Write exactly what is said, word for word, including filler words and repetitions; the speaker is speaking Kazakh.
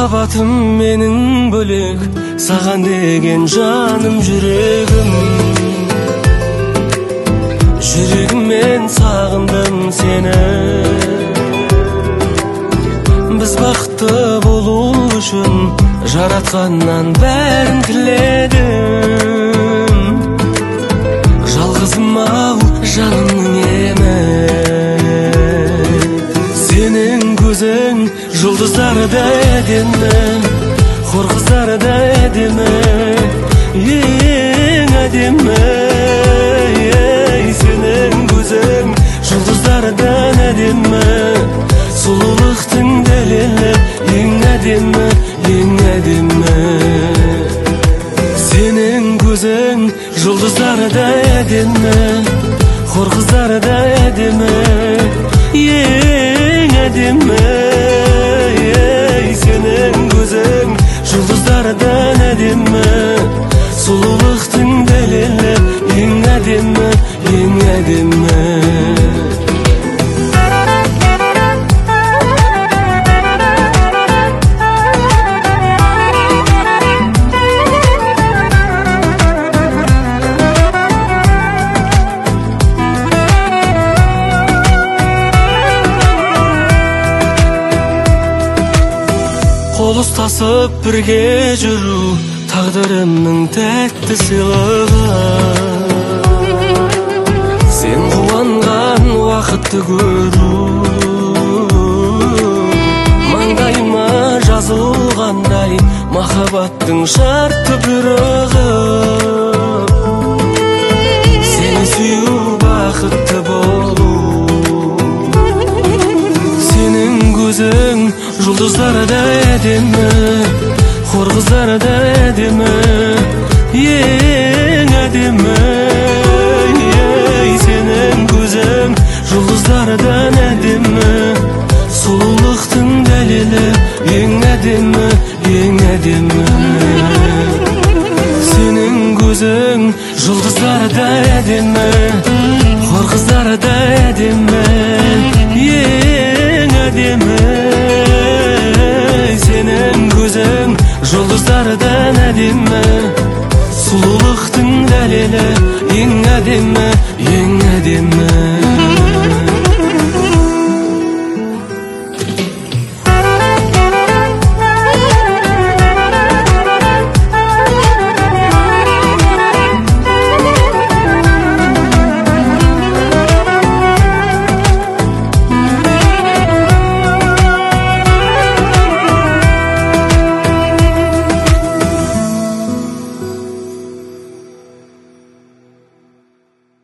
Махаббатым менің бөлек, саған деген жаным жүрегім. Жүрегіммен сағындым сені. Біз бақытты болу үшін жаратқаннан бәрін тіледім. Жалғызым ау жанымның емі. Сенің көзің жұлдыздардай әдемі, хор қыздардай әдемі, ең әдемі. Сенің көзің жұлдыздардай әдемі, сұлулықтың дәлелі, ең әдемі, ең әдемі. Сенің көзің жұлдыздардай әдемі, хор қыздардай әдемі, ең әдемі. Сенің көзің жұлдыздардан әдемі, сұлулықтың дәлелі, ең әдемі, ең әдемі. Қол ұстасып бірге жүру тағдырымның тәтті сыйлығы. Сен қуанған уақытты көру маңдайыма жазылғандай махаббаттың шартты бұйрығы. Сені сүю бақытты болу. Сенің көзің жұлдыздардай әдемі, хор қыздардай әдемі, ең әдемі. Сенің көзің жұлдыздардан әдемі, сұлулықтың дәлелі, ең әдемі, ең әдемі. Сенің көзің жұлдыздардай әдемі, хор қыздардай әдемі, ең әдемі. Сенің көзің жұлдыздардан әдемі, сұлулықтың дәлелі, ең әдемі,